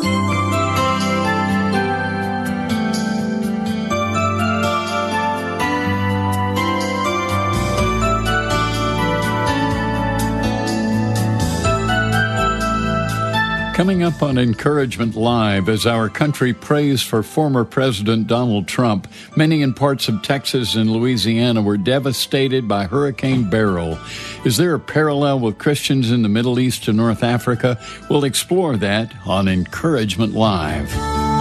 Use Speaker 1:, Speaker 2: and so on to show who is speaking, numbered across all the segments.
Speaker 1: Coming up on Encouragement Live, as our country prays for former President Donald Trump, many in parts of Texas and Louisiana were devastated by Hurricane Beryl. Is there a parallel with Christians in the Middle East and North Africa? We'll explore that on Encouragement Live.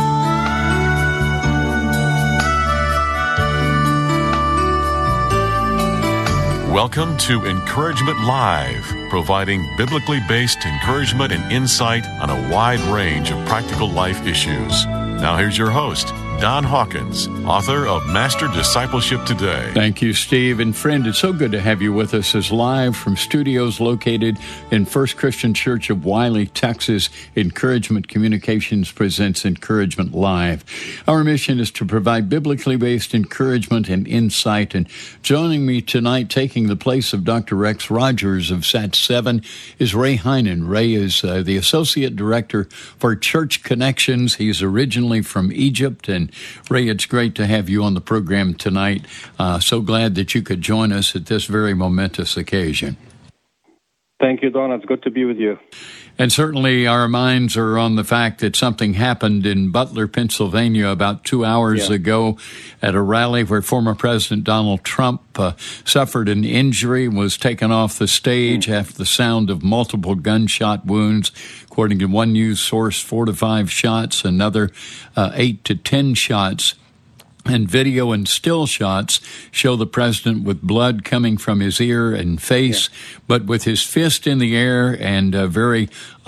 Speaker 2: Welcome to Encouragement Live, providing biblically based encouragement and insight on a wide range of practical life issues. Now here's your host, Don Hawkins, author of Master Discipleship Today.
Speaker 1: Thank you, Steve. And friend, it's so good to have you with us as live from studios located in First Christian Church of Wiley, Texas. Encouragement Communications presents Encouragement Live. Our mission is to provide biblically based encouragement and insight. And joining me tonight, taking the place of Dr. Rex Rogers of SAT7, is Ray Heinen. Ray is the Associate Director for Church Connections. He's originally from Egypt. And Ray, it's great to have you on the program tonight. So glad that you could join us at this very momentous occasion.
Speaker 3: Thank you, Don. It's good to be with you.
Speaker 1: And certainly our minds are on the fact that something happened in Butler, Pennsylvania about 2 hours ago at a rally where former President Donald Trump suffered an injury, was taken off the stage after the sound of multiple gunshot wounds. According to one news source, 4 to 5 shots, another 8 to 10 shots. And video and still shots show the president with blood coming from his ear and face, but with his fist in the air and very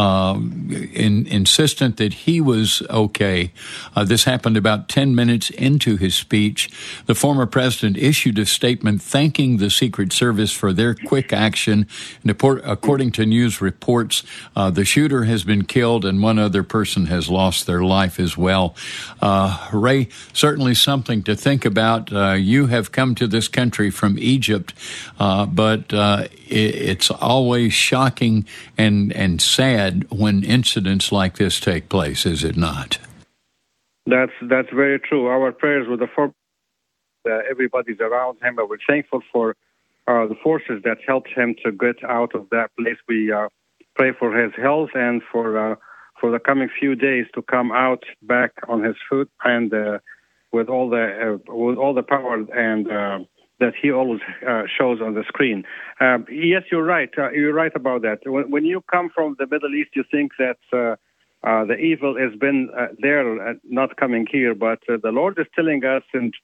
Speaker 1: insistent that he was okay. This happened about 10 minutes into his speech. The former president issued a statement thanking the Secret Service for their quick action. And according to news reports, the shooter has been killed and one other person has lost their life as well. Ray, certainly something to think about. You have come to this country from Egypt, but it's always shocking and sad when incidents like this take place, is it not?
Speaker 3: That's very true. Our prayers with everybody's around him, but we're thankful for the forces that helped him to get out of that place. We pray for his health and for the coming few days to come out back on his feet and with all the power and that he always shows on the screen. Yes, you're right. You're right about that. When you come from the Middle East, you think that the evil has been there, not coming here. But the Lord is telling us, and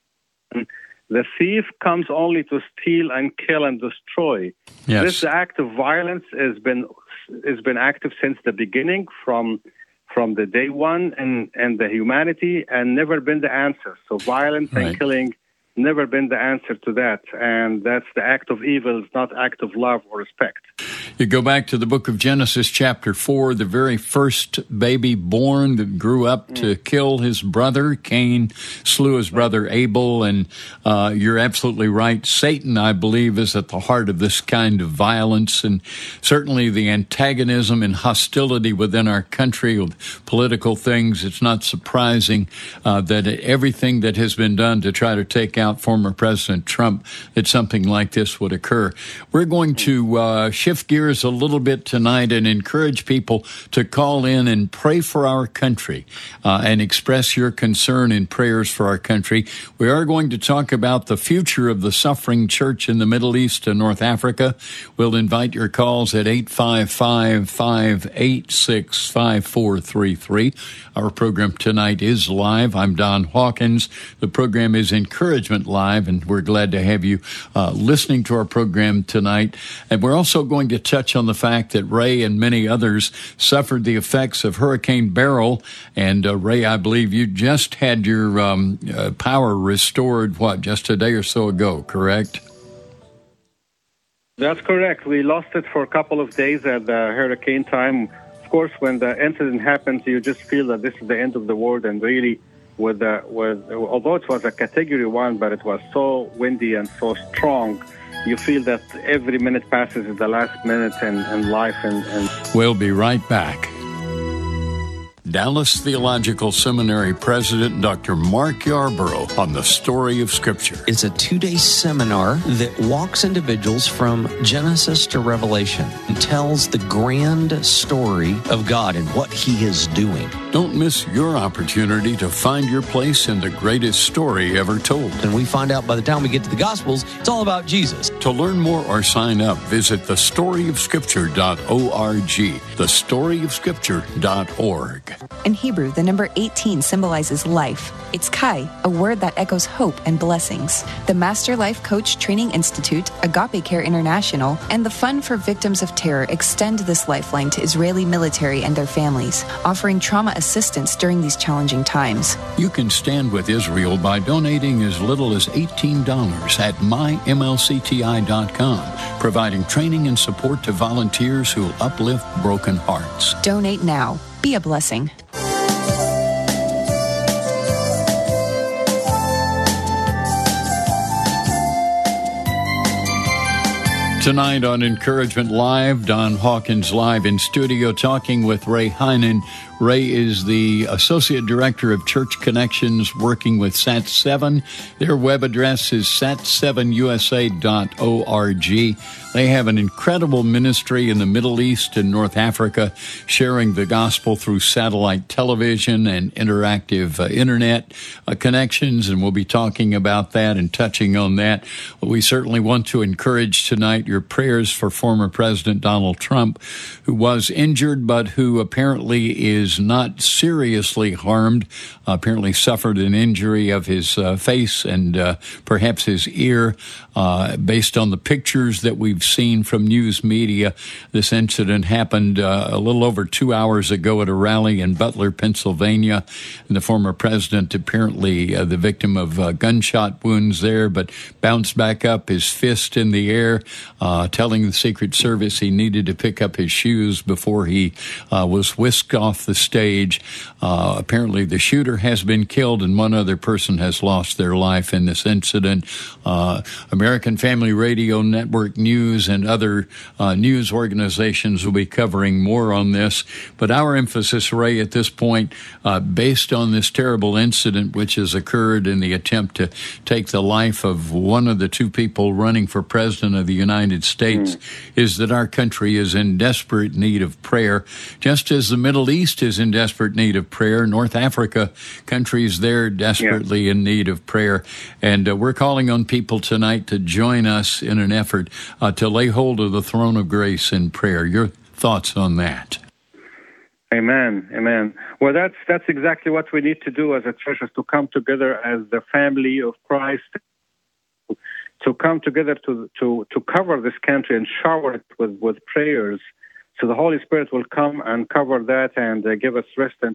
Speaker 3: the thief comes only to steal and kill and destroy.
Speaker 1: Yes.
Speaker 3: This act of violence has been active since the beginning, from the day one, and the humanity, and never been the answer. So violence and killing never been the answer to that, and that's the act of evil, it's not act of love or respect.
Speaker 1: You go back to the book of Genesis chapter 4, the very first baby born that grew up to kill his brother. Cain slew his brother Abel, and you're absolutely right. Satan, I believe, is at the heart of this kind of violence, and certainly the antagonism and hostility within our country with political things. It's not surprising that everything that has been done to try to take out former President Trump, that something like this would occur. We're going to shift gears a little bit tonight and encourage people to call in and pray for our country and express your concern in prayers for our country. We are going to talk about the future of the suffering church in the Middle East and North Africa. We'll invite your calls at 855-586-5433. Our program tonight is live. I'm Don Hawkins. The program is Encouragement Live, and we're glad to have you listening to our program tonight. And we're also going to touch on the fact that Ray and many others suffered the effects of Hurricane Beryl. And Ray, I believe you just had your power restored, just a day or so ago, correct?
Speaker 3: That's correct. We lost it for a couple of days at the hurricane time. Of course, when the incident happens, you just feel that this is the end of the world, and really, although it was a Category 1, but it was so windy and so strong, you feel that every minute passes is the last minute in life. And
Speaker 1: We'll be right back. Dallas Theological Seminary President Dr. Mark Yarborough on the Story of Scripture.
Speaker 4: It's a 2-day seminar that walks individuals from Genesis to Revelation and tells the grand story of God and what He is doing.
Speaker 1: Don't miss your opportunity to find your place in the greatest story ever told.
Speaker 4: And we find out by the time we get to the Gospels, it's all about Jesus.
Speaker 1: To learn more or sign up, visit thestoryofscripture.org. Thestoryofscripture.org.
Speaker 5: In Hebrew, the number 18 symbolizes life. It's Kai, a word that echoes hope and blessings. The Master Life Coach Training Institute, Agape Care International, and the Fund for Victims of Terror extend this lifeline to Israeli military and their families, offering trauma assistance during these challenging times.
Speaker 1: You can stand with Israel by donating as little as $18 at mymlcti.com, providing training and support to volunteers who uplift broken hearts.
Speaker 5: Donate now. Be a blessing.
Speaker 1: Tonight on Encouragement Live, Don Hawkins live in studio talking with Ray Heinen. Ray is the Associate Director of Church Connections working with Sat7. Their web address is sat7usa.org. They have an incredible ministry in the Middle East and North Africa, sharing the gospel through satellite television and interactive internet connections, and we'll be talking about that and touching on that. We certainly want to encourage tonight your prayers for former President Donald Trump, who was injured but who apparently is not seriously harmed, apparently suffered an injury of his face and perhaps his ear. Based on the pictures that we've seen from news media, this incident happened a little over 2 hours ago at a rally in Butler, Pennsylvania. And the former president apparently the victim of gunshot wounds there, but bounced back up, his fist in the air, telling the Secret Service he needed to pick up his shoes before he was whisked off the stage. Apparently the shooter has been killed and one other person has lost their life in this incident. American Family Radio Network News and other news organizations will be covering more on this. But our emphasis, Ray, at this point, based on this terrible incident which has occurred in the attempt to take the life of one of the two people running for president of the United States, is that our country is in desperate need of prayer, just as the Middle East is in desperate need of prayer. North Africa countries there desperately in need of prayer. And we're calling on people tonight to join us in an effort to lay hold of the throne of grace in prayer. Your thoughts on that?
Speaker 3: Amen. Amen. Well, that's exactly what we need to do as a church, is to come together as the family of Christ, to come together to cover this country and shower it with prayers. So the Holy Spirit will come and cover that and give us rest and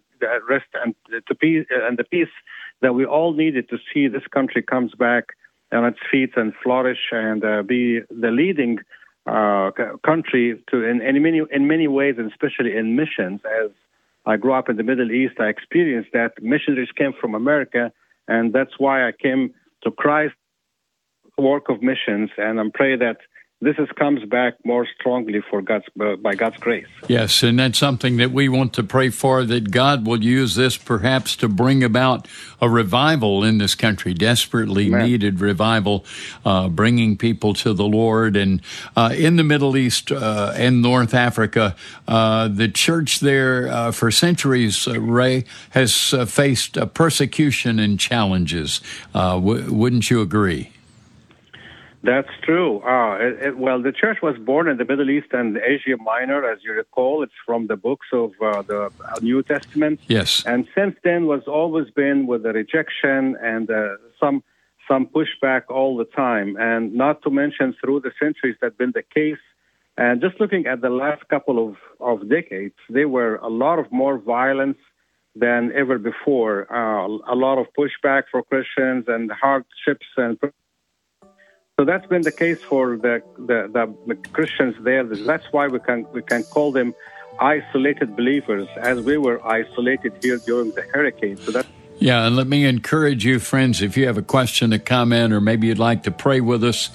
Speaker 3: the peace that we all needed to see this country comes back on its feet and flourish and be the leading country in many ways, and especially in missions. As I grew up in the Middle East, I experienced that missionaries came from America, and that's why I came to Christ, work of missions, and I'm praying that this comes back more strongly by God's grace.
Speaker 1: Yes, and that's something that we want to pray for, that God will use this perhaps to bring about a revival in this country, desperately needed revival, bringing people to the Lord. And in the Middle East and North Africa, the church there for centuries, Ray, has faced persecution and challenges. Wouldn't you agree?
Speaker 3: That's true. Well, the church was born in the Middle East and Asia Minor, as you recall. It's from the books of the New Testament.
Speaker 1: Yes.
Speaker 3: And since then was always been with the rejection and some pushback all the time. And not to mention through the centuries that's been the case. And just looking at the last couple of decades, there were a lot of more violence than ever before. A lot of pushback for Christians and hardships and. So that's been the case for the Christians there. That's why we can call them isolated believers, as we were isolated here during the hurricane. So that's
Speaker 1: Yeah, and let me encourage you, friends, if you have a question, a comment, or maybe you'd like to pray with us,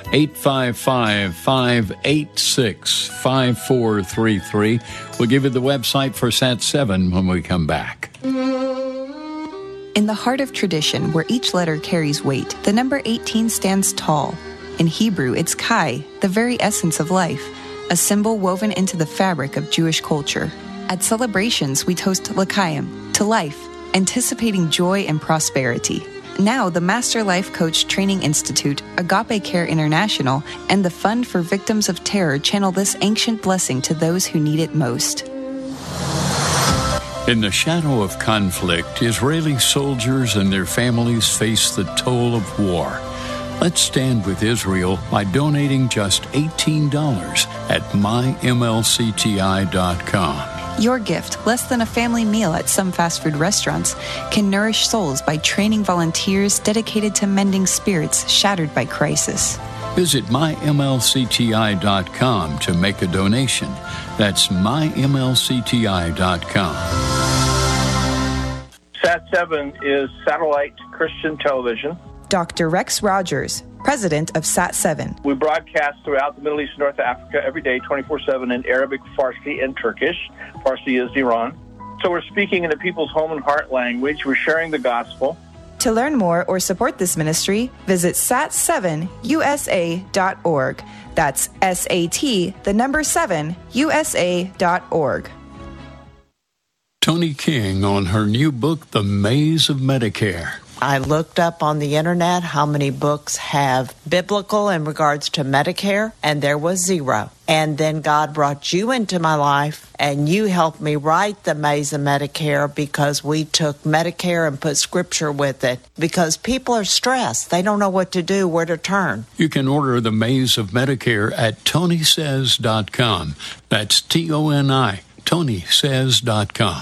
Speaker 1: 855-586-5433. We'll give you the website for Sat7 when we come back.
Speaker 5: In the heart of tradition, where each letter carries weight, the number 18 stands tall. In Hebrew, it's Kai, the very essence of life, a symbol woven into the fabric of Jewish culture. At celebrations, we toast L'chaim, to life, anticipating joy and prosperity. Now, the Master Life Coach Training Institute, Agape Care International, and the Fund for Victims of Terror channel this ancient blessing to those who need it most.
Speaker 1: In the shadow of conflict, Israeli soldiers and their families face the toll of war. Let's stand with Israel by donating just $18 at mymlcti.com.
Speaker 5: Your gift, less than a family meal at some fast food restaurants, can nourish souls by training volunteers dedicated to mending spirits shattered by crisis.
Speaker 1: Visit mymlcti.com to make a donation. That's mymlcti.com.
Speaker 6: Sat7 is satellite Christian television.
Speaker 5: Dr. Rex Rogers, president of Sat7.
Speaker 6: We broadcast throughout the Middle East and North Africa every day, 24/7 in Arabic, Farsi, and Turkish. Farsi is Iran. So we're speaking in the people's home and heart language. We're sharing the gospel.
Speaker 5: To learn more or support this ministry, visit sat7usa.org. That's SAT7USA.org.
Speaker 1: Tony King on her new book, The Maze of Medicare.
Speaker 7: I looked up on the internet how many books have biblical in regards to Medicare, and there was 0. And then God brought you into my life, and you helped me write The Maze of Medicare because we took Medicare and put scripture with it. Because people are stressed. They don't know what to do, where to turn.
Speaker 1: You can order The Maze of Medicare at TonySays.com. That's TONI, TonySays.com.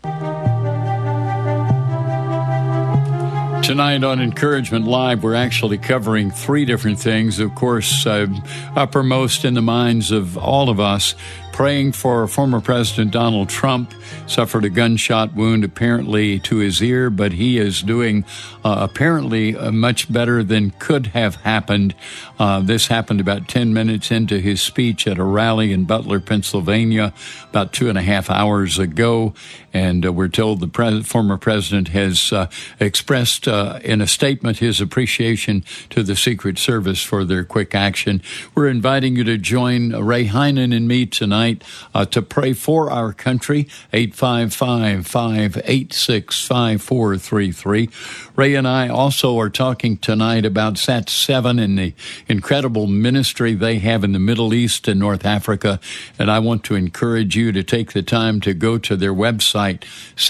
Speaker 1: Tonight on Encouragement Live, we're actually covering 3 different things. Of course, uppermost in the minds of all of us, praying for former President Donald Trump, suffered a gunshot wound apparently to his ear, but he is doing apparently much better than could have happened. This happened about 10 minutes into his speech at a rally in Butler, Pennsylvania, about 2.5 hours ago. And we're told the former president has expressed in a statement his appreciation to the Secret Service for their quick action. We're inviting you to join Ray Heinen and me tonight to pray for our country, 855-586-5433. Ray and I also are talking tonight about Sat7 and the incredible ministry they have in the Middle East and North Africa. And I want to encourage you to take the time to go to their website,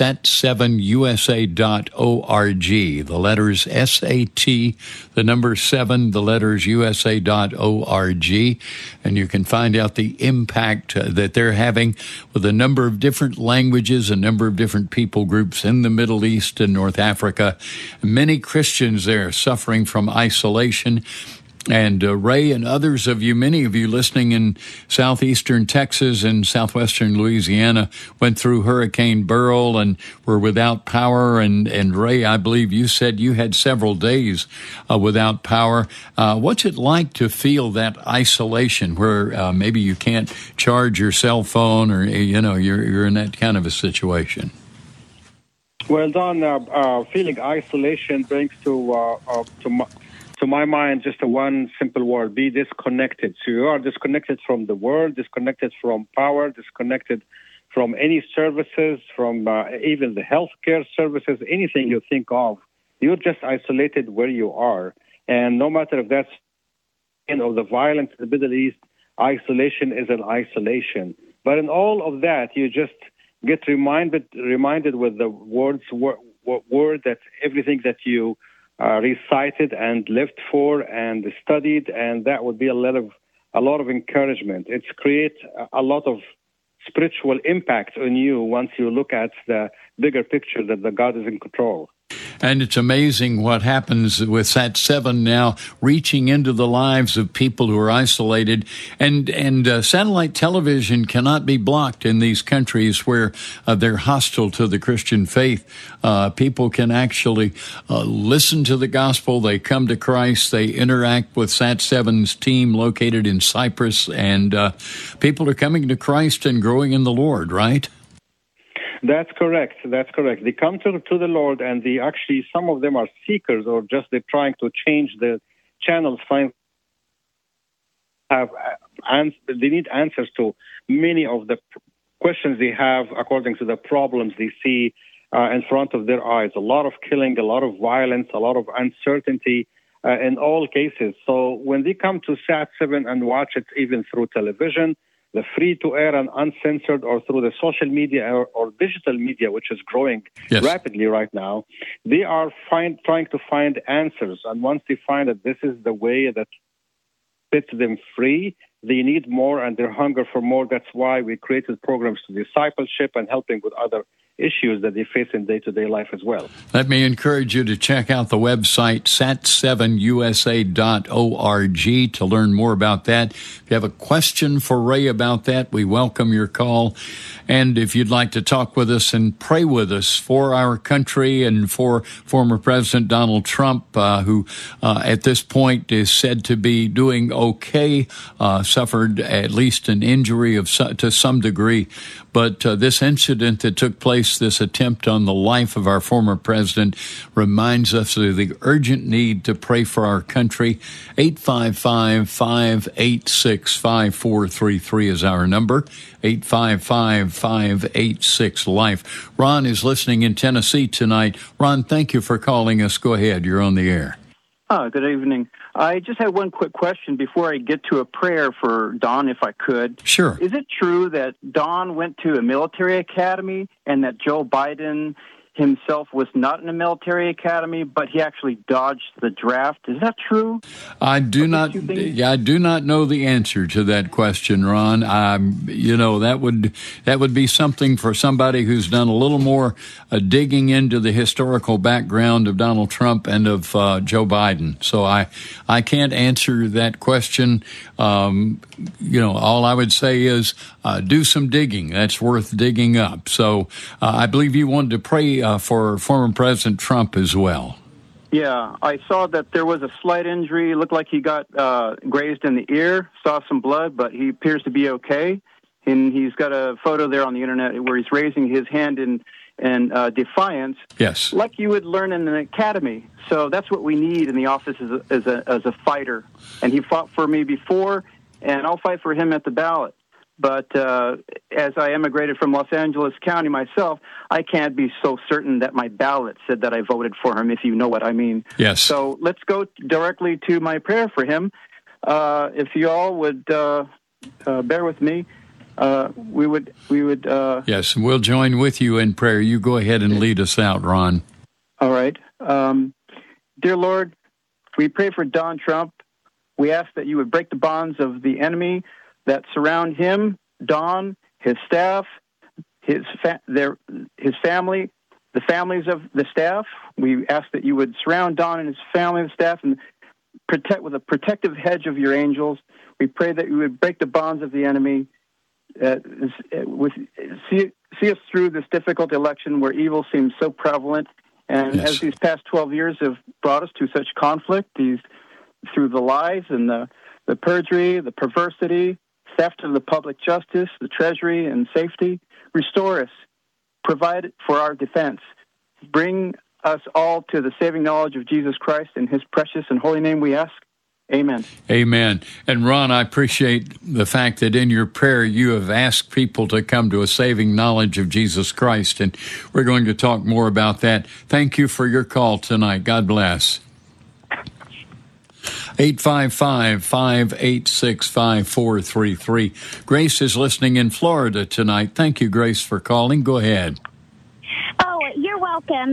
Speaker 1: sat7usa.org. The letters SAT, the number 7, the letters USA.org. And you can find out the impact that they're having with a number of different languages, a number of different people groups in the Middle East and North Africa. Many Christians there suffering from isolation. And Ray and others of you, many of you listening in southeastern Texas and southwestern Louisiana, went through Hurricane Beryl and were without power. And Ray, I believe you said you had several days without power. What's it like to feel that isolation where maybe you can't charge your cell phone or, you're in that kind of a situation?
Speaker 3: Well, Don, feeling isolation brings to my mind just one simple word: be disconnected. So you are disconnected from the world, disconnected from power, disconnected from any services, from even the healthcare services, anything you think of. You're just isolated where you are. And no matter if that's the violence in the Middle East, isolation is an isolation. But in all of that, you just get reminded with the word that everything that you recited and lived for and studied, and that would be a lot of encouragement. It's create a lot of spiritual impact on you once you look at the bigger picture that the God is in control.
Speaker 1: And it's amazing what happens with Sat7 now reaching into the lives of people who are isolated. And satellite television cannot be blocked in these countries where they're hostile to the Christian faith. People can actually listen to the gospel. They come to Christ. They interact with Sat7's team located in Cyprus. And people are coming to Christ and growing in the Lord, right?
Speaker 3: That's correct. They come to the Lord, and some of them are seekers, or just they're trying to change the channels. They need answers to many of the questions they have according to the problems they see in front of their eyes. A lot of killing, a lot of violence, a lot of uncertainty in all cases. So when they come to Sat7 and watch it even through television, the free-to-air and uncensored, or through the social media or digital media, which is growing rapidly right now, they are trying to find answers. And once they find that this is the way that sets them free, they need more and they're hunger for more. That's why we created programs to discipleship and helping with other issues that they face in day-to-day life as well.
Speaker 1: Let me encourage you to check out the website, sat7usa.org, to learn more about that. If you have a question for Ray about that, we welcome your call. And if you'd like to talk with us and pray with us for our country and for former President Donald Trump, who at this point is said to be doing okay, suffered at least an injury to some degree. But this incident that took place, this attempt on the life of our former president, reminds us of the urgent need to pray for our country. 855-586-5433 is our number. 855-586-LIFE. Ron is listening in Tennessee tonight. Ron, thank you for calling us. Go ahead. You're on the air.
Speaker 8: Good evening. I just had one quick question before I get to a prayer for Don, if I could.
Speaker 1: Sure.
Speaker 8: Is it true that Don went to a military academy and that Joe Biden himself was not in a military academy, but he actually dodged the draft? Is that true?
Speaker 1: I do not know the answer to that question, Ron. That would be something for somebody who's done a little more digging into the historical background of Donald Trump and of Joe Biden. So I can't answer that question. All I would say is do some digging. That's worth digging up. So I believe you wanted to pray for former President Trump as well.
Speaker 8: Yeah, I saw that there was a slight injury. It looked like he got grazed in the ear, saw some blood, but he appears to be okay. And he's got a photo there on the internet where he's raising his hand in defiance.
Speaker 1: Yes.
Speaker 8: Like you would learn in an academy. So that's what we need in the office as a fighter. And he fought for me before, and I'll fight for him at the ballot. But as I emigrated from Los Angeles County myself, I can't be so certain that my ballot said that I voted for him, if you know what I mean.
Speaker 1: Yes.
Speaker 8: So let's go directly to my prayer for him. If you all would bear with me, we would.
Speaker 1: Yes, we'll join with you in prayer. You go ahead and lead us out, Ron.
Speaker 8: All right. Dear Lord, we pray for Don Trump. We ask that you would break the bonds of the enemy that surround him, Don, his staff, his family, the families of the staff. We ask that you would surround Don and his family and staff and protect with a protective hedge of your angels. We pray that you would break the bonds of the enemy. See us through this difficult election where evil seems so prevalent. And as these past 12 years have brought us to such conflict, through the lies and the perjury, the perversity, theft of the public justice, the treasury, and safety. Restore us. Provide for our defense. Bring us all to the saving knowledge of Jesus Christ. In his precious and holy name we ask. Amen.
Speaker 1: Amen. And Ron, I appreciate the fact that in your prayer you have asked people to come to a saving knowledge of Jesus Christ. And we're going to talk more about that. Thank you for your call tonight. God bless. 855-586-5433. Grace is listening in Florida tonight. Thank you, Grace, for calling. Go ahead.
Speaker 9: Oh, you're welcome.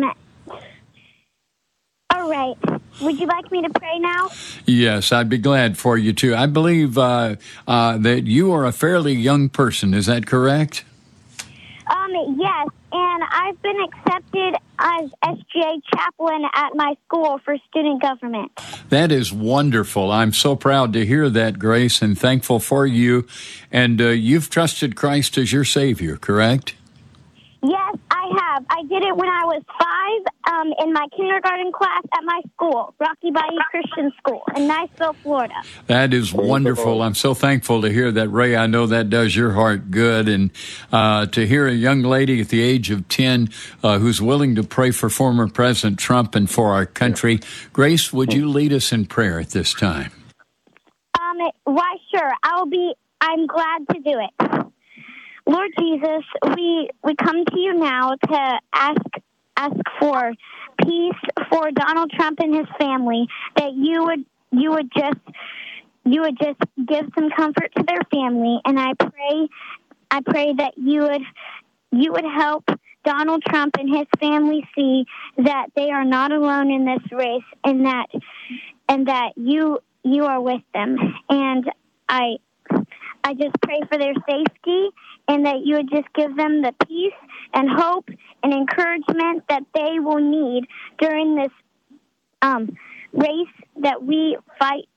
Speaker 9: All right. Would you like me to pray now?
Speaker 1: Yes, I'd be glad for you to. I believe that you are a fairly young person. Is that correct?
Speaker 9: Yes, and I've been accepted as PGA chaplain at my school for student government.
Speaker 1: That is wonderful. I'm so proud to hear that, Grace, and thankful for you. And you've trusted Christ as your Savior, correct?
Speaker 9: Yes, I have. I did it when I was 5 in my kindergarten class at my school, Rocky Bayou Christian School in Niceville, Florida.
Speaker 1: That is wonderful. I'm so thankful to hear that, Ray. I know that does your heart good. And to hear a young lady at the age of 10 who's willing to pray for former President Trump and for our country. Grace, would you lead us in prayer at this time?
Speaker 9: Why, sure. I'm glad to do it. Lord Jesus, we come to you now to ask for peace for Donald Trump and his family, that you would just give some comfort to their family, and I pray that you would help Donald Trump and his family see that they are not alone in this race, and that you are with them. And I just pray for their safety, and that you would just give them the peace and hope and encouragement that they will need during this race that we fight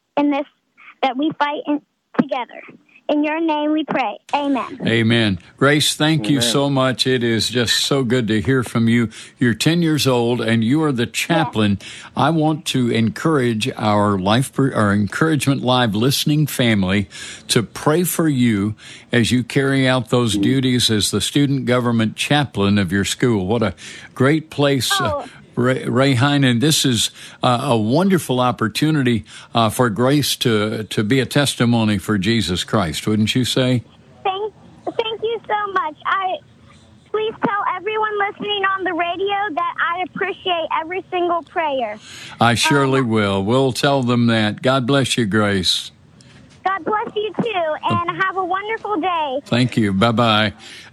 Speaker 9: together. In your name we pray. Amen.
Speaker 1: Amen. Grace, thank you so much. It is just so good to hear from you. You're 10 years old, and you are the chaplain. Yes. I want to encourage our Encouragement Live listening family to pray for you as you carry out those duties as the student government chaplain of your school. What a great place. Ray Heinen, this is a wonderful opportunity for Grace to be a testimony for Jesus Christ, wouldn't you say?
Speaker 9: Thank you so much. Please tell everyone listening on the radio that I appreciate every single prayer.
Speaker 1: I surely will. We'll tell them that. God bless you, Grace.
Speaker 9: God bless you too, and have a wonderful day.
Speaker 1: Thank you. Bye-bye.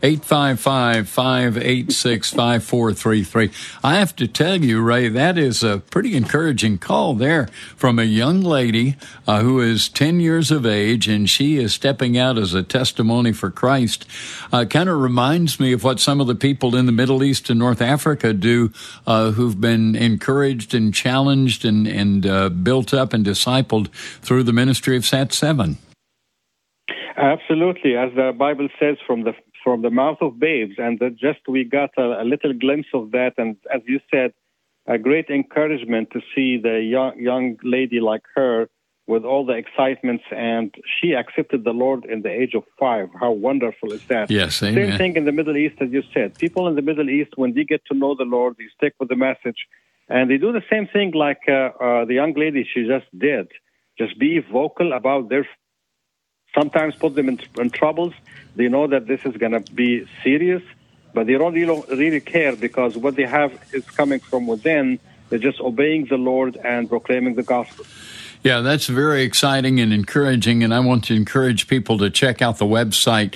Speaker 1: 855-586-5433. I have to tell you, Ray, that is a pretty encouraging call there from a young lady who is 10 years of age, and she is stepping out as a testimony for Christ. Kind of reminds me of what some of the people in the Middle East and North Africa do who've been encouraged and challenged and built up and discipled through the ministry of SAT-7.
Speaker 3: Absolutely, as the Bible says, from the mouth of babes, and we got a little glimpse of that, and as you said, a great encouragement to see the young lady like her with all the excitements, and she accepted the Lord in the age of 5. How wonderful is that?
Speaker 1: Yes, amen.
Speaker 3: Same thing in the Middle East, as you said. People in the Middle East, when they get to know the Lord, they stick with the message, and they do the same thing like the young lady she just did. Just be vocal about their. Sometimes put them in troubles. They know that this is going to be serious, but they don't really care because what they have is coming from within. They're just obeying the Lord and proclaiming the gospel.
Speaker 1: Yeah, that's very exciting and encouraging, and I want to encourage people to check out the website,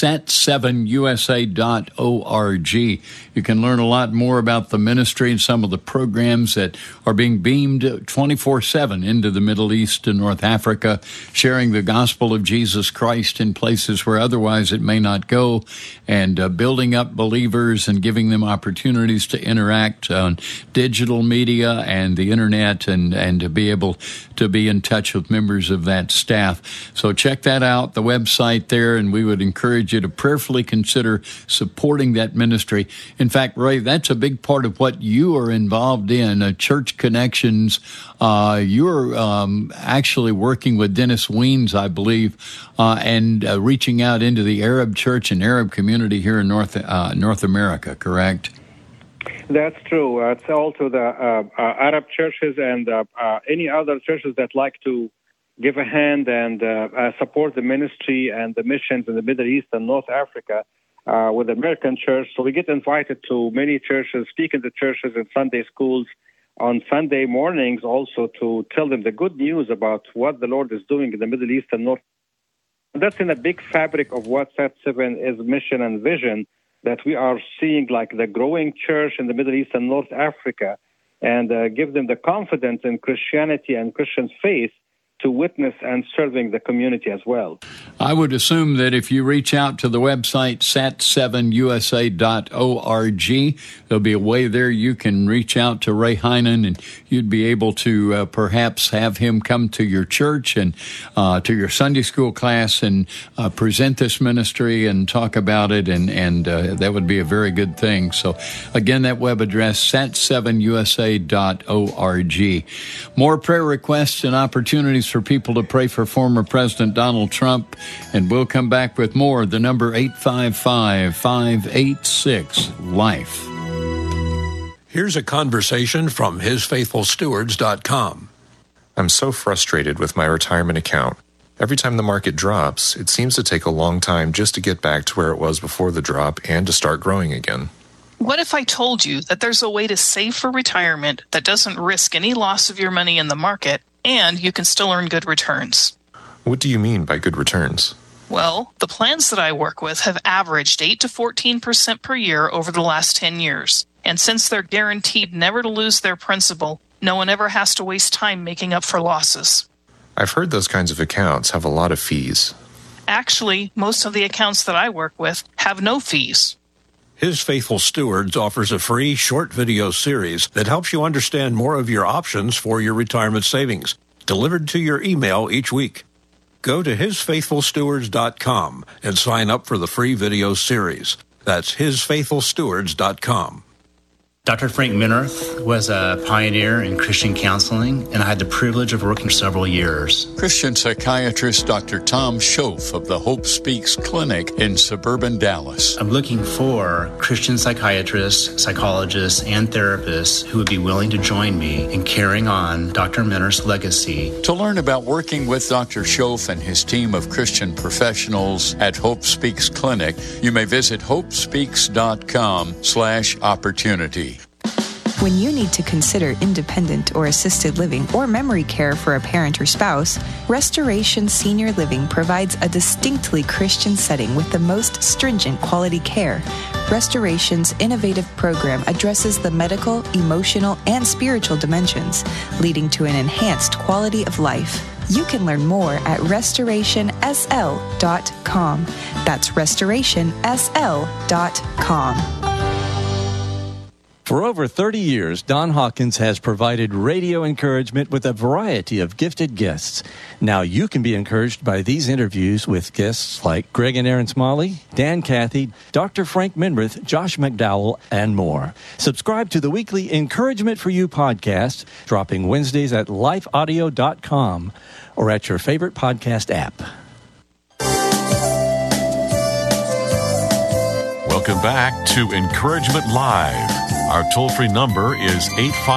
Speaker 1: sat7usa.org. You can learn a lot more about the ministry and some of the programs that are being beamed 24/7 into the Middle East and North Africa, sharing the gospel of Jesus Christ in places where otherwise it may not go, and building up believers and giving them opportunities to interact on digital media and the internet and to be able to be in touch with members of that staff. So check that out, the website there, and we would encourage you to prayerfully consider supporting that ministry. In fact, Ray, that's a big part of what you are involved in, Church Connections. You're actually working with Dennis Weens, I believe, and reaching out into the Arab church and Arab community here in North America, correct?
Speaker 3: That's true. It's all to the Arab churches and any other churches that like to give a hand and support the ministry and the missions in the Middle East and North Africa with the American church. So we get invited to many churches, speak in the churches and Sunday schools on Sunday mornings also to tell them the good news about what the Lord is doing in the Middle East and North. That's in a big fabric of what SAT-7 is mission and vision, that we are seeing like the growing church in the Middle East and North Africa and give them the confidence in Christianity and Christian faith to witness and serving the community as well.
Speaker 1: I would assume that if you reach out to the website sat7usa.org, there'll be a way there you can reach out to Ray Heinen, and you'd be able to perhaps have him come to your church and to your Sunday school class and present this ministry and talk about it, and that would be a very good thing. So again, that web address, sat7usa.org. More prayer requests and opportunities for people to pray for former President Donald Trump, and we'll come back with more. The number 855-586-LIFE.
Speaker 10: Here's a conversation from hisfaithfulstewards.com.
Speaker 11: I'm so frustrated with my retirement account. Every time the market drops, it seems to take a long time just to get back to where it was before the drop and to start growing again.
Speaker 12: What if I told you that there's a way to save for retirement that doesn't risk any loss of your money in the market, and you can still earn good returns?
Speaker 11: What do you mean by good returns?
Speaker 12: Well, the plans that I work with have averaged 8 to 14% per year over the last 10 years. And since they're guaranteed never to lose their principal, no one ever has to waste time making up for losses.
Speaker 11: I've heard those kinds of accounts have a lot of fees.
Speaker 12: Actually, most of the accounts that I work with have no fees.
Speaker 10: His Faithful Stewards offers a free short video series that helps you understand more of your options for your retirement savings, delivered to your email each week. Go to hisfaithfulstewards.com and sign up for the free video series. That's hisfaithfulstewards.com.
Speaker 13: Dr. Frank Minirth was a pioneer in Christian counseling, and I had the privilege of working for several years.
Speaker 1: Christian psychiatrist Dr. Tom Schoaf of the Hope Speaks Clinic in suburban Dallas.
Speaker 13: I'm looking for Christian psychiatrists, psychologists, and therapists who would be willing to join me in carrying on Dr. Minirth's legacy.
Speaker 1: To learn about working with Dr. Schoaf and his team of Christian professionals at Hope Speaks Clinic, you may visit hopespeaks.com/opportunity.
Speaker 5: When you need to consider independent or assisted living or memory care for a parent or spouse, Restoration Senior Living provides a distinctly Christian setting with the most stringent quality care. Restoration's innovative program addresses the medical, emotional, and spiritual dimensions, leading to an enhanced quality of life. You can learn more at restorationsl.com. That's restorationsl.com.
Speaker 14: For over 30 years, Don Hawkins has provided radio encouragement with a variety of gifted guests. Now you can be encouraged by these interviews with guests like Greg and Aaron Smalley, Dan Cathy, Dr. Frank Minirth, Josh McDowell, and more. Subscribe to the weekly Encouragement for You podcast, dropping Wednesdays at lifeaudio.com or at your favorite podcast app.
Speaker 2: Welcome back to Encouragement Live. Our toll-free number is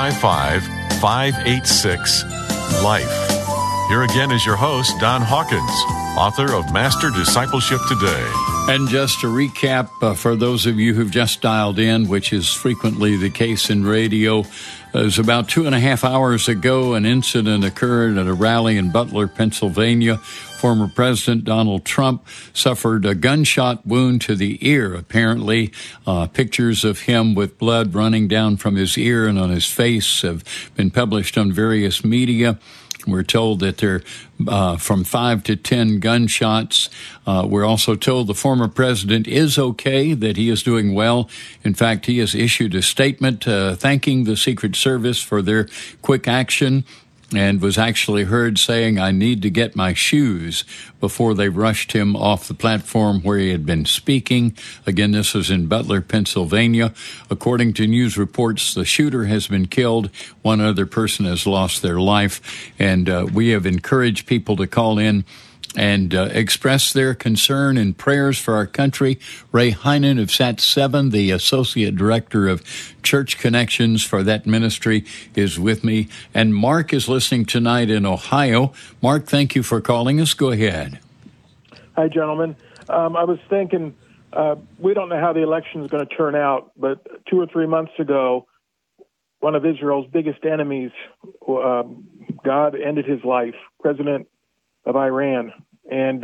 Speaker 2: 855-586-LIFE. Here again is your host, Don Hawkins, author of Master Discipleship Today.
Speaker 1: And just to recap, for those of you who've just dialed in, which is frequently the case in radio, it was about 2.5 hours ago, an incident occurred at a rally in Butler, Pennsylvania. Former President Donald Trump suffered a gunshot wound to the ear, apparently. Pictures of him with blood running down from his ear and on his face have been published on various media. We're told that there are from 5 to 10 gunshots. We're also told the former president is okay, that he is doing well. In fact, he has issued a statement thanking the Secret Service for their quick action, and was actually heard saying, "I need to get my shoes," before they rushed him off the platform where he had been speaking. Again, this was in Butler, Pennsylvania. According to news reports, the shooter has been killed. One other person has lost their life. And we have encouraged people to call in and express their concern and prayers for our country. Ray Heinen of SAT7, the Associate Director of Church Connections for that ministry, is with me. And Mark is listening tonight in Ohio. Mark, thank you for calling us. Go ahead.
Speaker 15: Hi, gentlemen. I was thinking, we don't know how the election is going to turn out, but 2 or 3 months ago, one of Israel's biggest enemies, God ended his life, President of Iran, and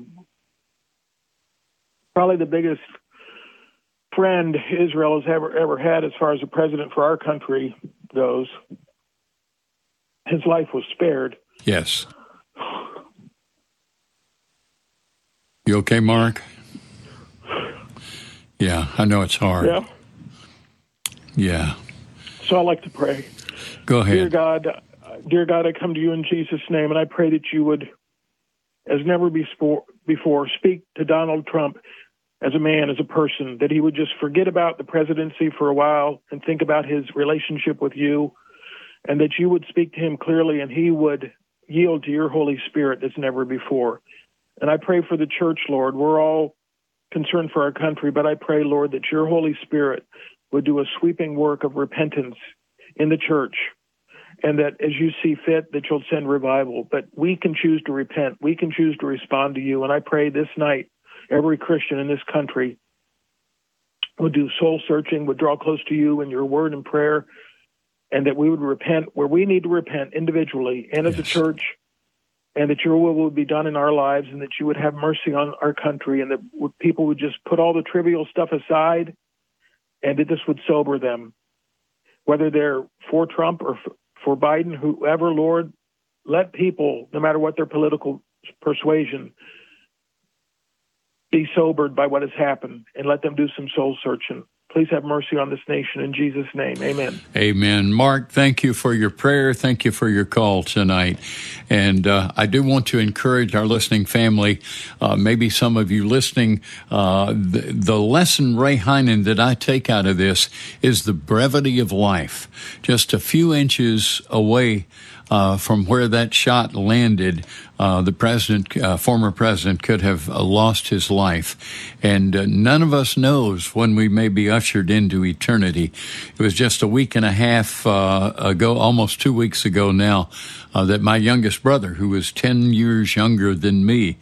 Speaker 15: probably the biggest friend Israel has ever had as far as a president for our country goes. His life was spared.
Speaker 1: Yes. You okay, Mark? Yeah, I know it's hard.
Speaker 15: Yeah.
Speaker 1: Yeah.
Speaker 15: So I like to pray.
Speaker 1: Go ahead.
Speaker 15: Dear God, I come to you in Jesus' name, and I pray that you would, as never before, speak to Donald Trump as a man, as a person, that he would just forget about the presidency for a while and think about his relationship with you, and that you would speak to him clearly and he would yield to your Holy Spirit as never before. And I pray for the church, Lord. We're all concerned for our country, but I pray, Lord, that your Holy Spirit would do a sweeping work of repentance in the church, and that as you see fit, that you'll send revival. But we can choose to repent. We can choose to respond to you. And I pray this night, every Christian in this country would do soul searching, would draw close to you in your word and prayer, and that we would repent where we need to repent individually and as a church, and that your will would be done in our lives, and that you would have mercy on our country, and that people would just put all the trivial stuff aside, and that this would sober them. Whether they're for Trump or for Biden, whoever, Lord, let people, no matter what their political persuasion, be sobered by what has happened, and let them do some soul searching. Please have mercy on this nation in Jesus' name. Amen.
Speaker 1: Amen. Mark, thank you for your prayer. Thank you for your call tonight. And I do want to encourage our listening family, maybe some of you listening, the lesson, Ray Heinen, that I take out of this is the brevity of life. Just a few inches away from where that shot landed, the former president could have lost his life. And none of us knows when we may be ushered into eternity. It was just a week and a half ago, almost 2 weeks ago now, that my youngest brother, who was 10 years younger than me,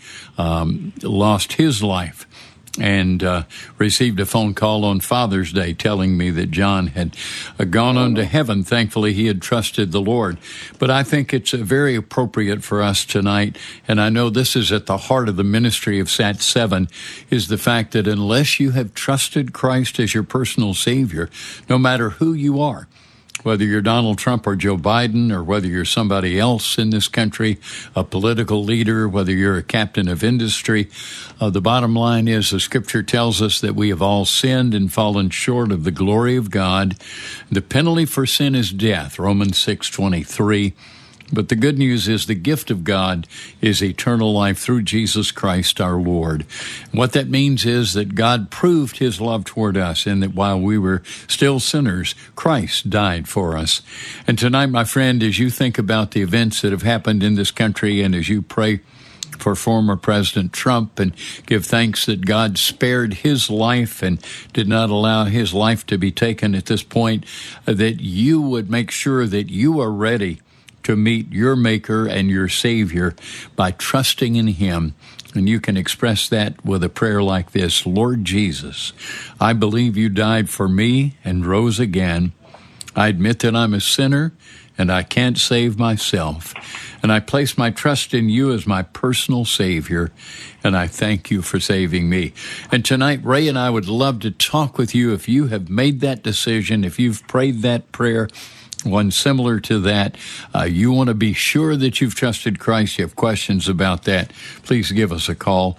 Speaker 1: lost his life. And received a phone call on Father's Day telling me that John had gone on to heaven. Thankfully, he had trusted the Lord. But I think it's very appropriate for us tonight, and I know this is at the heart of the ministry of SAT7, is the fact that unless you have trusted Christ as your personal Savior, no matter who you are, whether you're Donald Trump or Joe Biden, or whether you're somebody else in this country, a political leader, whether you're a captain of industry, the bottom line is the Scripture tells us that we have all sinned and fallen short of the glory of God. The penalty for sin is death, Romans 6:23. But the good news is the gift of God is eternal life through Jesus Christ our Lord. What that means is that God proved his love toward us, and that while we were still sinners, Christ died for us. And tonight, my friend, as you think about the events that have happened in this country, and as you pray for former President Trump and give thanks that God spared his life and did not allow his life to be taken at this point, that you would make sure that you are ready to meet your Maker and your Savior by trusting in him. And you can express that with a prayer like this: Lord Jesus, I believe you died for me and rose again. I admit that I'm a sinner and I can't save myself. And I place my trust in you as my personal Savior, and I thank you for saving me. And tonight, Ray and I would love to talk with you if you have made that decision, if you've prayed that prayer, one similar to that. You want to be sure that you've trusted Christ. You have questions about that, please give us a call,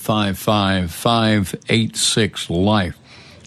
Speaker 1: 855-586-LIFE.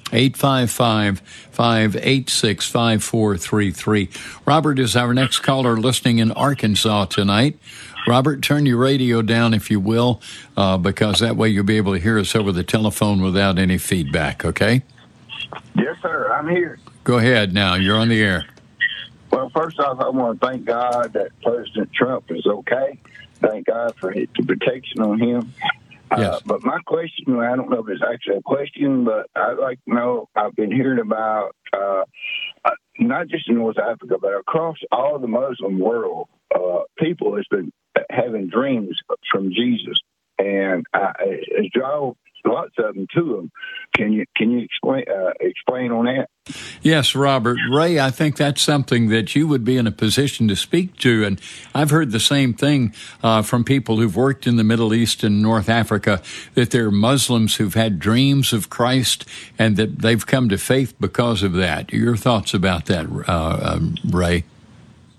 Speaker 1: 855-586-5433. Robert is our next caller listening in Arkansas tonight. Robert, turn your radio down, if you will, because that way you'll be able to hear us over the telephone without any feedback, okay?
Speaker 16: Yes, sir. I'm here.
Speaker 1: Go ahead now. You're on the air.
Speaker 16: Well, first off, I want to thank God that President Trump is okay. Thank God for the protection on him.
Speaker 1: Yes.
Speaker 16: But my question, I don't know if it's actually a question, but I'd like to know, I've been hearing about, not just in North Africa, but across all the Muslim world, people has been having dreams from Jesus. And it's drawn lots of them to them. Can you explain on that?
Speaker 1: Yes, Robert. Ray, I think that's something that you would be in a position to speak to. And I've heard the same thing from people who've worked in the Middle East and North Africa, that there are Muslims who've had dreams of Christ and that they've come to faith because of that. Your thoughts about that, Ray?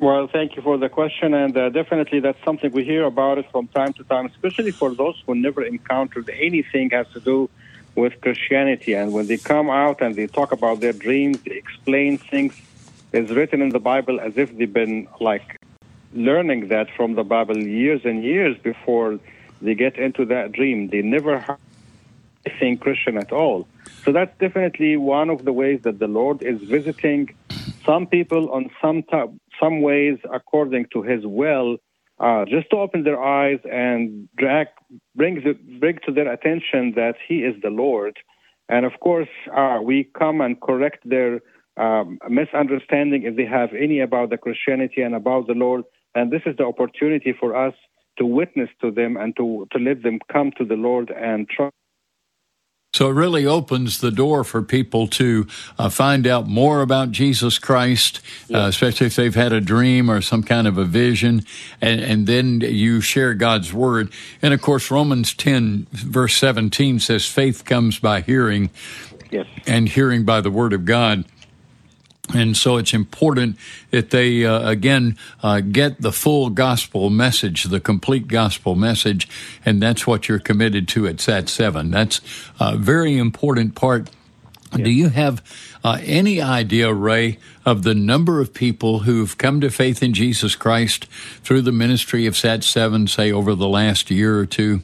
Speaker 3: Well, thank you for the question, and definitely that's something we hear about it from time to time, especially for those who never encountered anything has to do with Christianity. And when they come out and they talk about their dreams, they explain things. It's written in the Bible as if they've been learning that from the Bible years and years before they get into that dream. They never heard anything Christian at all. So that's definitely one of the ways that the Lord is visiting some people on some ways according to His will, just to open their eyes and bring to their attention that He is the Lord. And of course, we come and correct their misunderstanding if they have any about the Christianity and about the Lord. And this is the opportunity for us to witness to them and to let them come to the Lord and trust.
Speaker 1: So it really opens the door for people to find out more about Jesus Christ, especially if they've had a dream or some kind of a vision, and then you share God's Word. And, of course, Romans 10, verse 17 says, faith comes by hearing, and hearing by the Word of God. And so it's important that they, get the full gospel message, the complete gospel message, and that's what you're committed to at SAT-7. That's a very important part. Yeah. Do you have any idea, Ray, of the number of people who've come to faith in Jesus Christ through the ministry of SAT-7, say, over the last year or two?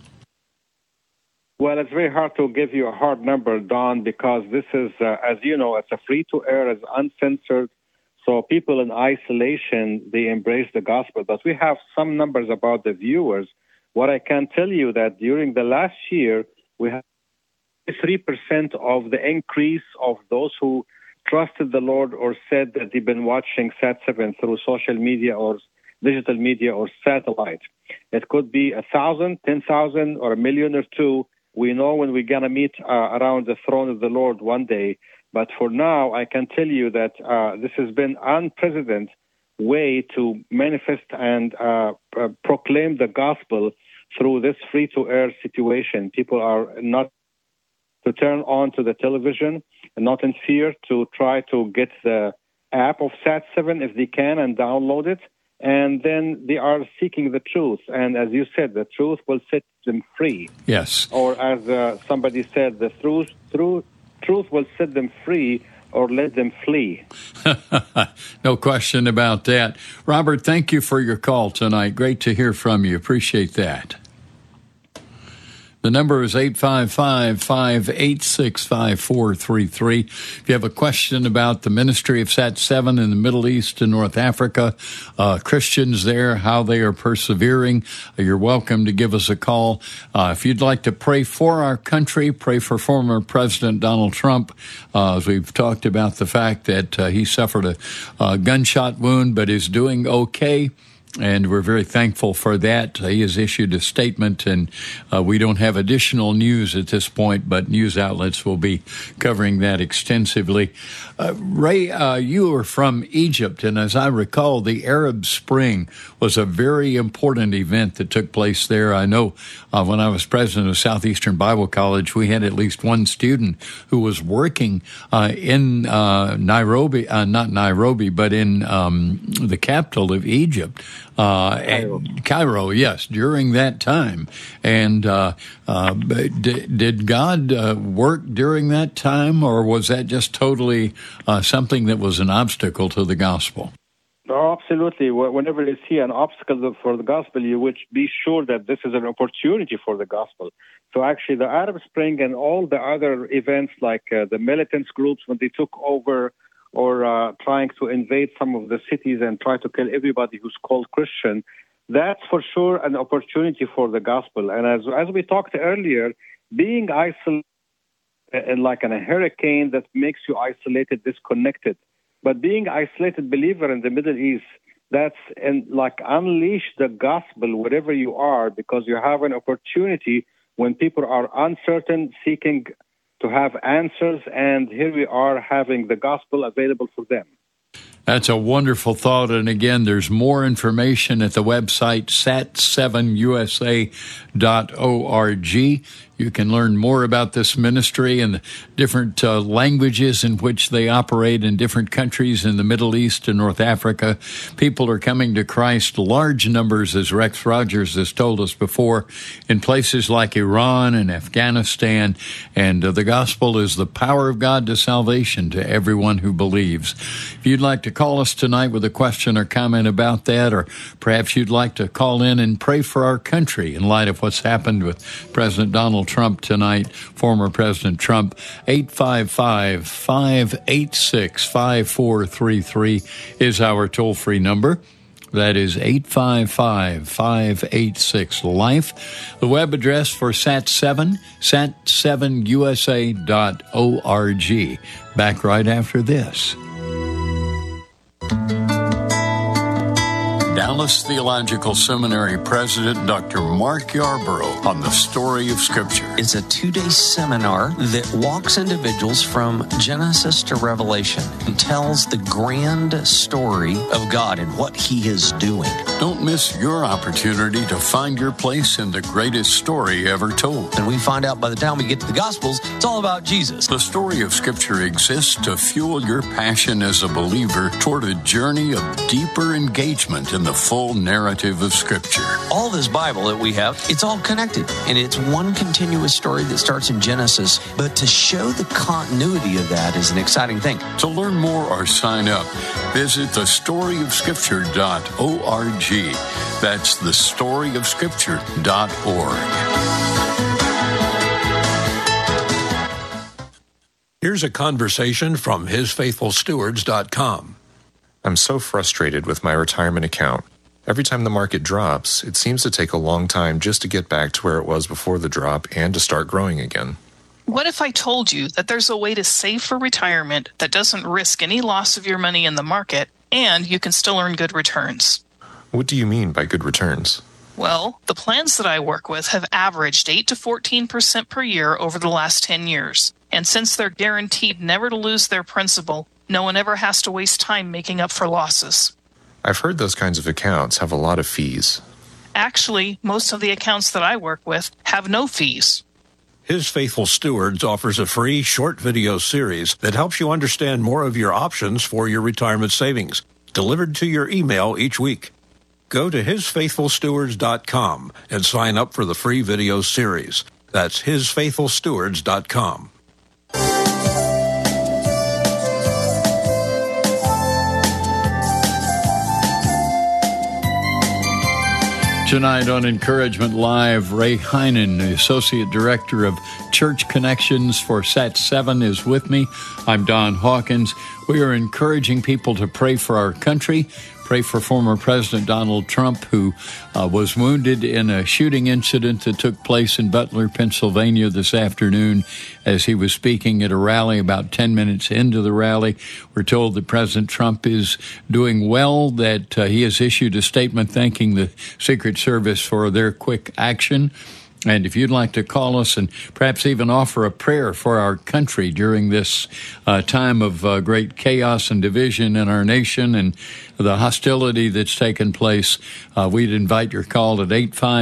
Speaker 3: Well, it's very hard to give you a hard number, Don, because this is, as you know, it's a free-to-air, it's uncensored. So people in isolation, they embrace the gospel. But we have some numbers about the viewers. What I can tell you that during the last year, we have 3% of the increase of those who trusted the Lord or said that they've been watching SAT-7 through social media or digital media or satellite. It could be 1,000, 10,000, or 1 million or 2. We know when we're going to meet around the throne of the Lord one day. But for now, I can tell you that this has been unprecedented way to manifest and proclaim the gospel through this free-to-air situation. People are not to turn on to the television and not in fear to try to get the app of SAT-7 if they can and download it. And then they are seeking the truth. And as you said, the truth will set them free.
Speaker 1: Yes.
Speaker 3: Or as somebody said, the truth will set them free or let them flee.
Speaker 1: No question about that. Robert, thank you for your call tonight. Great to hear from you. Appreciate that. The number is 855-586-5433. If you have a question about the ministry of SAT-7 in the Middle East and North Africa, Christians there, how they are persevering, you're welcome to give us a call. If you'd like to pray for our country, pray for former President Donald Trump, as we've talked about the fact that he suffered a gunshot wound but is doing okay. And we're very thankful for that. He has issued a statement, and we don't have additional news at this point, but news outlets will be covering that extensively. Ray, you are from Egypt, and as I recall, the Arab Spring was a very important event that took place there. I know when I was president of Southeastern Bible College, we had at least one student who was working in Nairobi, not Nairobi, but in the capital of Egypt. Cairo, yes, during that time. And did God work during that time, or was that just totally something that was an obstacle to the gospel?
Speaker 3: No, absolutely. Whenever you see an obstacle for the gospel, you would be sure that this is an opportunity for the gospel. So actually, the Arab Spring and all the other events like the militant groups when they took over or trying to invade some of the cities and try to kill everybody who's called Christian, that's for sure an opportunity for the gospel. And as we talked earlier, being isolated like in a hurricane that makes you isolated, disconnected. But being isolated believer in the Middle East, that's unleash the gospel wherever you are, because you have an opportunity when people are uncertain, seeking to have answers, and here we are having the gospel available for them.
Speaker 1: That's a wonderful thought. And again, there's more information at the website sat7usa.org. You can learn more about this ministry and the different languages in which they operate in different countries in the Middle East and North Africa. People are coming to Christ, large numbers, as Rex Rogers has told us before, in places like Iran and Afghanistan. And the gospel is the power of God to salvation to everyone who believes. If you'd like to call us tonight with a question or comment about that, or perhaps you'd like to call in and pray for our country in light of what's happened with President Donald Trump tonight, former President Trump, 855-586-5433 is our toll-free number. That is 855-586-LIFE. The web address for Sat7, sat7usa.org. Back right after this. Dallas Theological Seminary President Dr. Mark Yarborough on the story of Scripture.
Speaker 4: It's a 2-day seminar that walks individuals from Genesis to Revelation and tells the grand story of God and what He is doing.
Speaker 1: Don't miss your opportunity to find your place in the greatest story ever told.
Speaker 4: And we find out by the time we get to the Gospels, it's all about Jesus.
Speaker 1: The story of Scripture exists to fuel your passion as a believer toward a journey of deeper engagement in the full narrative of Scripture.
Speaker 4: All this Bible that we have, it's all connected. And it's one continuous story that starts in Genesis. But to show the continuity of that is an exciting thing.
Speaker 1: To learn more or sign up, visit thestoryofscripture.org. That's thestoryofscripture.org.
Speaker 10: Here's a conversation from hisfaithfulstewards.com.
Speaker 11: I'm so frustrated with my retirement account. Every time the market drops, it seems to take a long time just to get back to where it was before the drop and to start growing again.
Speaker 12: What if I told you that there's a way to save for retirement that doesn't risk any loss of your money in the market and you can still earn good returns?
Speaker 11: What do you mean by good returns?
Speaker 12: Well, the plans that I work with have averaged 8 to 14% per year over the last 10 years. And since they're guaranteed never to lose their principal, no one ever has to waste time making up for losses.
Speaker 11: I've heard those kinds of accounts have a lot of fees.
Speaker 12: Actually, most of the accounts that I work with have no fees.
Speaker 10: His Faithful Stewards offers a free short video series that helps you understand more of your options for your retirement savings, delivered to your email each week. Go to hisfaithfulstewards.com and sign up for the free video series. That's hisfaithfulstewards.com.
Speaker 1: Tonight on Encouragement Live, Ray Heinen, the Associate Director of Church Connections for Sat7, is with me. I'm Don Hawkins. We are encouraging people to pray for our country, pray for former President Donald Trump, who was wounded in a shooting incident that took place in Butler, Pennsylvania this afternoon as he was speaking at a rally. About 10 minutes into the rally, we're told that President Trump is doing well, that he has issued a statement thanking the Secret Service for their quick action. And if you'd like to call us and perhaps even offer a prayer for our country during this time of great chaos and division in our nation and the hostility that's taken place, we'd invite your call at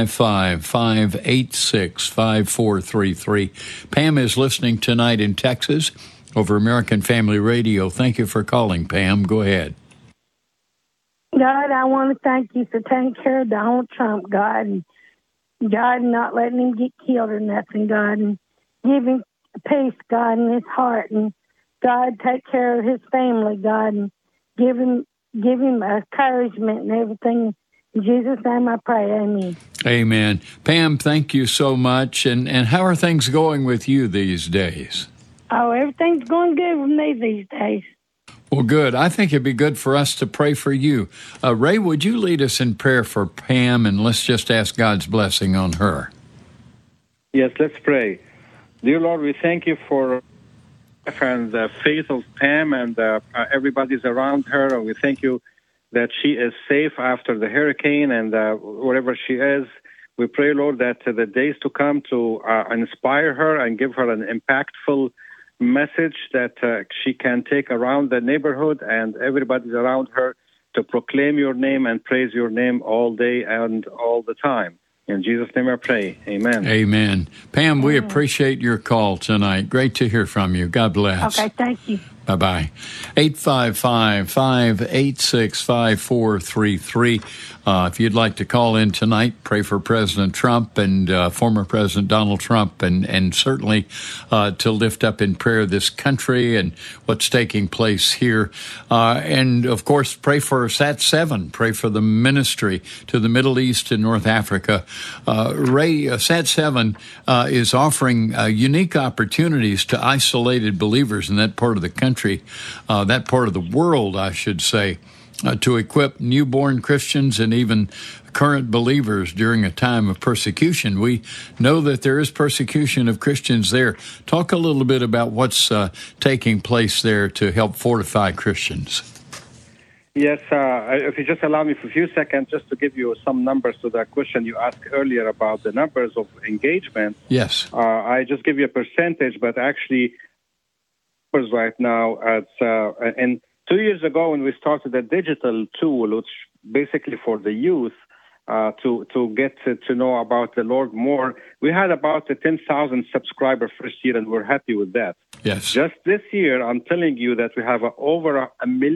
Speaker 1: 855-586-5433. Pam is listening tonight in Texas over American Family Radio. Thank you for calling, Pam. Go ahead.
Speaker 17: God, I want to thank you for taking care of Donald Trump, God, and God, not letting him get killed or nothing, God, and give him peace, God, in his heart, and God, take care of his family, God, and give him encouragement and everything. In Jesus' name I pray, amen.
Speaker 1: Amen. Pam, thank you so much. And how are things going with you these days?
Speaker 17: Oh, everything's going good with me these days.
Speaker 1: Well, good. I think it'd be good for us to pray for you. Ray, would you lead us in prayer for Pam, and let's just ask God's blessing on her.
Speaker 3: Yes, let's pray. Dear Lord, we thank you for and the faith of Pam and everybody's around her. And we thank you that she is safe after the hurricane and wherever she is. We pray, Lord, that the days to come to inspire her and give her an impactful message that she can take around the neighborhood and everybody's around her to proclaim your name and praise your name all day and all the time. In Jesus' name I pray. Amen.
Speaker 1: Amen. Pam, we appreciate your call tonight. Great to hear from you. God bless.
Speaker 17: Okay, thank you.
Speaker 1: Bye-bye. 855-586-5433. If you'd like to call in tonight, pray for President Trump and former President Donald Trump, and certainly to lift up in prayer this country and what's taking place here. And, of course, pray for SAT-7. Pray for the ministry to the Middle East and North Africa. Ray, SAT-7 is offering unique opportunities to isolated believers in that part of the country. That part of the world, I should say, to equip newborn Christians and even current believers during a time of persecution. We know that there is persecution of Christians there. Talk a little bit about what's taking place there to help fortify Christians.
Speaker 3: Yes, if you just allow me for a few seconds, just to give you some numbers to that question you asked earlier about the numbers of engagement.
Speaker 1: Yes.
Speaker 3: I just give you a percentage, but actually right now, and 2 years ago when we started a digital tool, which basically for the youth to get to know about the Lord more, we had about 10,000 subscribers first year, and we're happy with that.
Speaker 1: Yes.
Speaker 3: Just this year, I'm telling you that we have over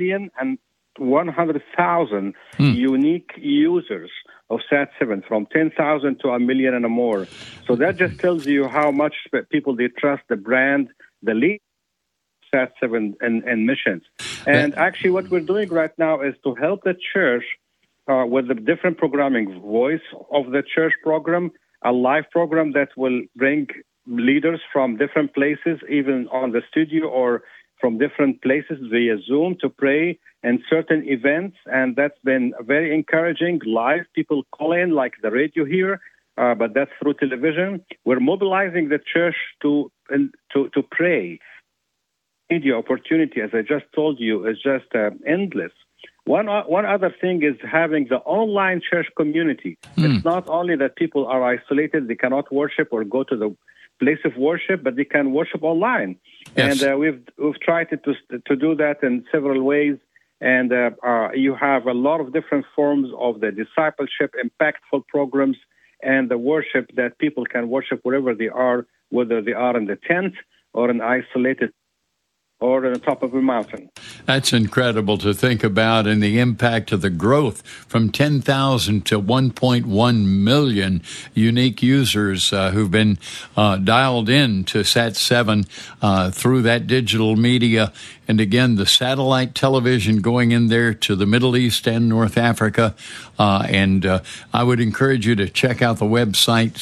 Speaker 3: 1,100,000 unique users of SAT-7, from 10,000 to 1 million and more. So that just tells you how much people, they trust the brand, the lead SAT-7 and missions. And actually what we're doing right now is to help the church with the different programming, Voice of the Church program, a live program that will bring leaders from different places, even on the studio or from different places via Zoom, to pray in certain events. And that's been very encouraging. Live, people call in like the radio here, but that's through television. We're mobilizing the church to pray. Media opportunity, as I just told you, is just endless. One other thing is having the online church community. It's not only that people are isolated, they cannot worship or go to the place of worship, but they can worship online. Yes. And we've tried to do that in several ways. And you have a lot of different forms of the discipleship, impactful programs, and the worship that people can worship wherever they are, whether they are in the tent or an isolated or on the top of a mountain.
Speaker 1: That's incredible to think about, and the impact of the growth from 10,000 to 1.1 million unique users who've been dialed in to SAT-7 through that digital media. And again, the satellite television going in there to the Middle East and North Africa. And I would encourage you to check out the website,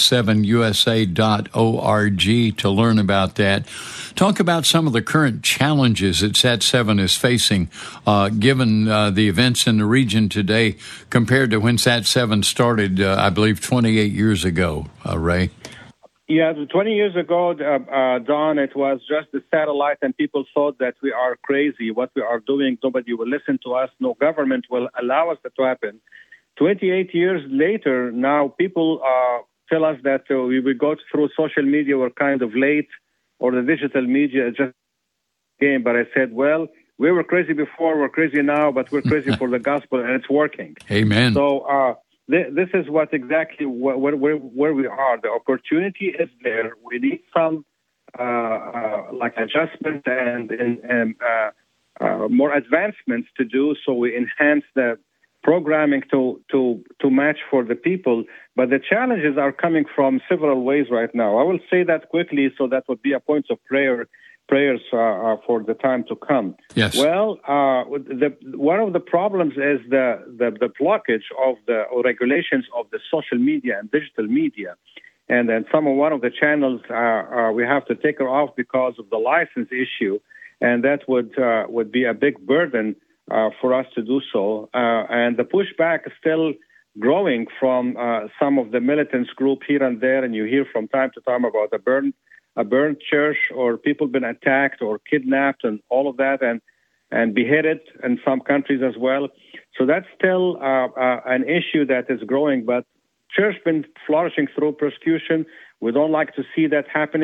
Speaker 1: sat7usa.org, to learn about that. Talk about some of the current challenges that SAT-7 is facing, given the events in the region today compared to when SAT-7 started, I believe, 28 years ago, Ray.
Speaker 3: Yeah, 20 years ago, Don, it was just the satellite, and people thought that we are crazy. What we are doing, nobody will listen to us. No government will allow us that to happen. 28 years later, now people tell us that we will go through social media, we're kind of late, or the digital media is just a game. But I said, well, we were crazy before, we're crazy now, but we're crazy for the gospel, and it's working.
Speaker 1: Amen.
Speaker 3: So this is what exactly where we are. The opportunity is there. We need some like adjustments and more advancements to do, so we enhance the programming to match for the people. But the challenges are coming from several ways right now. I will say that quickly, so that would be a point of prayers for the time to come.
Speaker 1: Yes.
Speaker 3: Well, one of the problems is the blockage of the regulations of the social media and digital media, and then one of the channels we have to take her off because of the license issue, and that would be a big burden for us to do so. And the pushback is still growing from some of the militants group here and there, and you hear from time to time about a burned church, or people been attacked or kidnapped and all of that, and beheaded in some countries as well. So that's still an issue that is growing, but church been flourishing through persecution. We don't like to see that happening,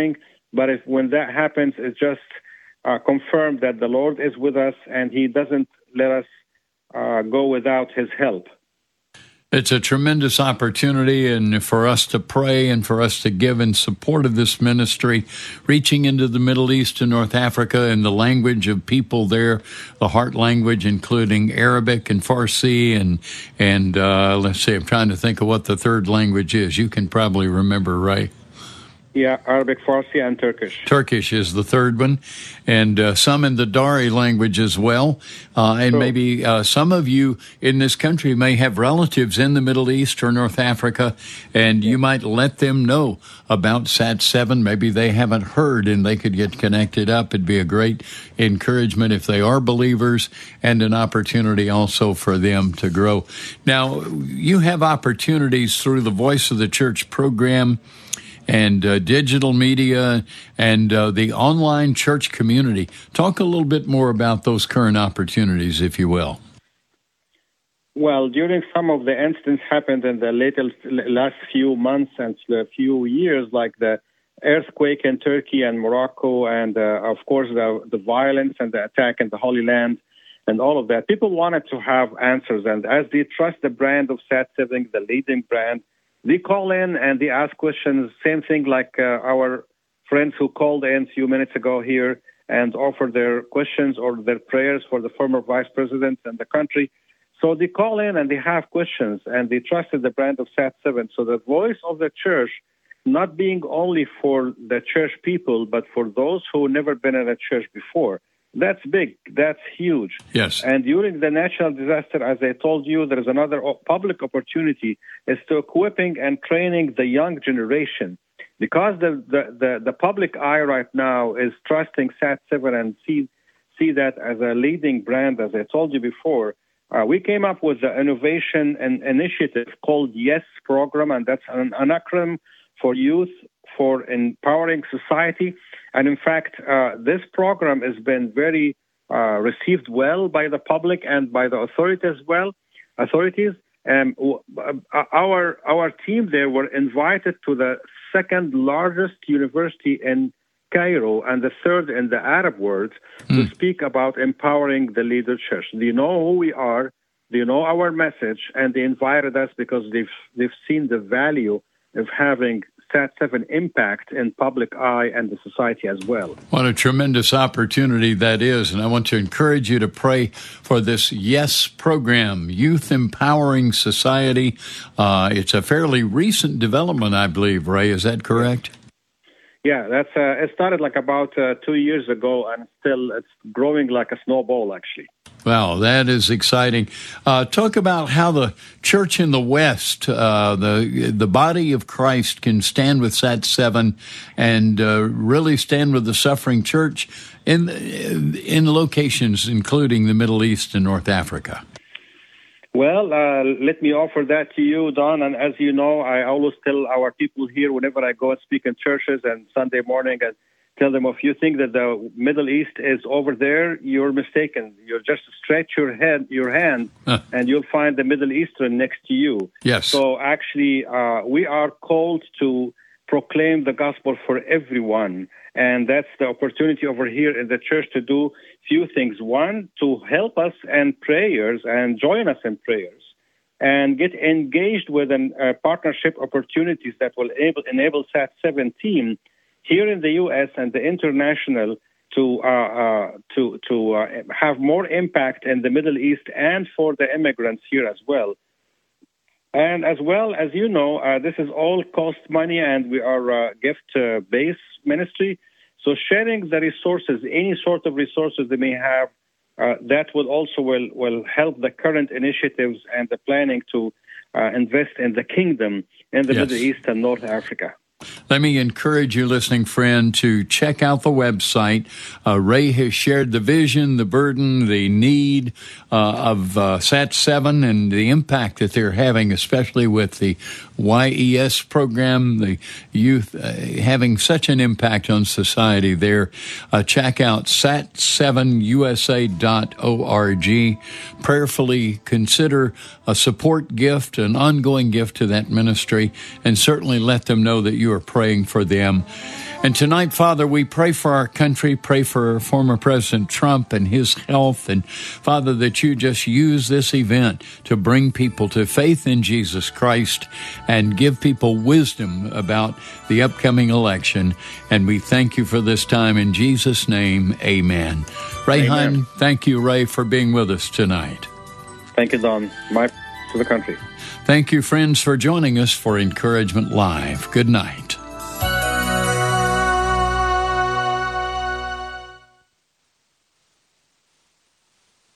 Speaker 3: But when that happens, it's just confirmed that the Lord is with us, and He doesn't let us go without His help.
Speaker 1: It's a tremendous opportunity, and for us to pray and for us to give in support of this ministry, reaching into the Middle East and North Africa in the language of people there, the heart language, including Arabic and Farsi, and let's see, I'm trying to think of what the third language is. You can probably remember, right?
Speaker 3: Yeah, Arabic, Farsi, and Turkish.
Speaker 1: Turkish is the third one, and some in the Dari language as well. And maybe some of you in this country may have relatives in the Middle East or North Africa, and you might let them know about SAT-7. Maybe they haven't heard, and they could get connected up. It'd be a great encouragement if they are believers, and an opportunity also for them to grow. Now, you have opportunities through the Voice of the Church program and digital media and the online church community. Talk a little bit more about those current opportunities, if you will.
Speaker 3: Well, during some of the incidents happened in the last few months and a few years, like the earthquake in Turkey and Morocco, and of course the violence and the attack in the Holy Land and all of that, people wanted to have answers. And as they trust the brand of SAT-7, the leading brand, they call in and they ask questions, same thing like our friends who called in a few minutes ago here and offered their questions or their prayers for the former vice president and the country. So they call in and they have questions, and they trusted the brand of SAT-7. So the voice of the church, not being only for the church people, but for those who never been in a church before. That's big. That's huge.
Speaker 1: Yes.
Speaker 3: And during the natural disaster, as I told you, there is another public opportunity is to equipping and training the young generation, because the public eye right now is trusting SAT-7 and see that as a leading brand. As I told you before, we came up with the innovation and initiative called YES program, and that's an acronym for Youth for Empowering Society. And in fact, this program has been very received well by the public and by the authorities. Our team there were invited to the second largest university in Cairo and the third in the Arab world to speak about empowering the leader church. They know who we are, they know our message, and they invited us because they've seen the value of having SAT-7 impact in public eye and the society as well.
Speaker 1: What a tremendous opportunity that is, and I want to encourage you to pray for this YES program, Youth Empowering Society. It's a fairly recent development, I believe, Ray. Is that correct?
Speaker 3: Yeah, that's it started like about 2 years ago, and still it's growing like a snowball, actually.
Speaker 1: Wow, that is exciting. Talk about how the church in the West, the body of Christ, can stand with SAT-7 and really stand with the suffering church in locations including the Middle East and North Africa.
Speaker 3: Well, let me offer that to you, Don. And as you know, I always tell our people here, whenever I go and speak in churches and Sunday morning, and tell them, if you think that the Middle East is over there, you're mistaken. You just stretch your hand, and you'll find the Middle Eastern next to you.
Speaker 1: Yes.
Speaker 3: So actually, we are called to proclaim the gospel for everyone. And that's the opportunity over here in the church to do few things. One, to help us in prayers and join us in prayers and get engaged with partnership opportunities that will enable SAT-7 team here in the U.S. and the international to have more impact in the Middle East and for the immigrants here as well. And as well, as you know, this is all cost money, and we are a gift-based ministry. So sharing the resources, any sort of resources they may have, that will also will help the current initiatives and the planning to invest in the kingdom in the Middle East and North Africa.
Speaker 1: Let me encourage you, listening friend, to check out the website. Ray has shared the vision, the burden, the need of SAT-7 and the impact that they're having, especially with the YES program, the youth having such an impact on society there. Check out sat7usa.org. Prayerfully consider a support gift, an ongoing gift to that ministry, and certainly let them know that you are praying for them. And tonight, Father, we pray for our country, pray for former President Trump and his health. And, Father, that you just use this event to bring people to faith in Jesus Christ and give people wisdom about the upcoming election. And we thank you for this time. In Jesus' name, amen. Ray Hunt, thank you, Ray, for being with us tonight.
Speaker 3: Thank you, Don. My to the country.
Speaker 1: Thank you, friends, for joining us for Encouragement Live. Good night.